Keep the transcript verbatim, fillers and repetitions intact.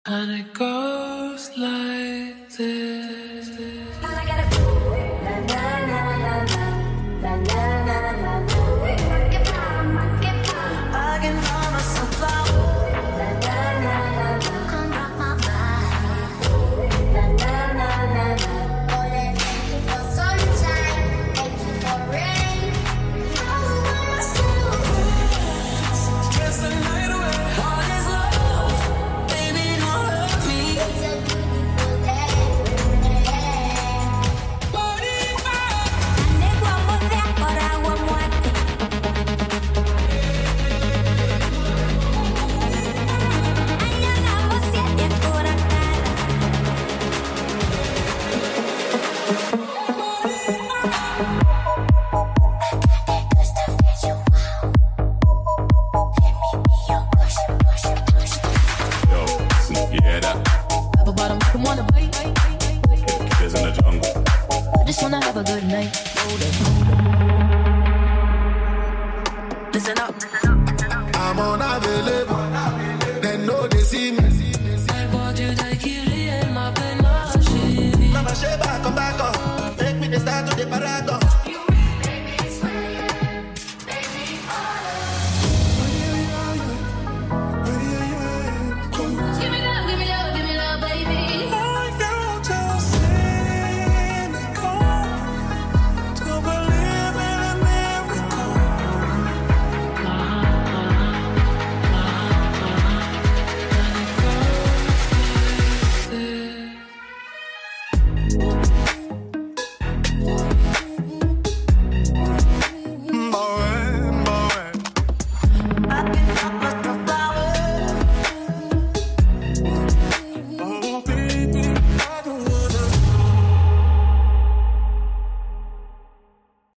And it goes like this. I can find myself out. Come rock my body. Oh, thank you for sunshine. Thank you for rain. I want myself. Stress the night away. All this love, baby, don't hurt me. It's a beautiful day. Have a good night. Listen up. I'm unavailable. They know they see me.